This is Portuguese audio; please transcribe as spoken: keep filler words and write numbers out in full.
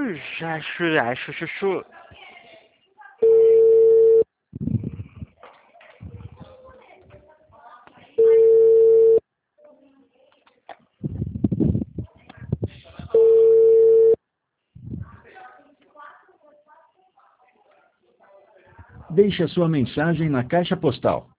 acho, acho, chuchu. Deixe a sua mensagem na caixa postal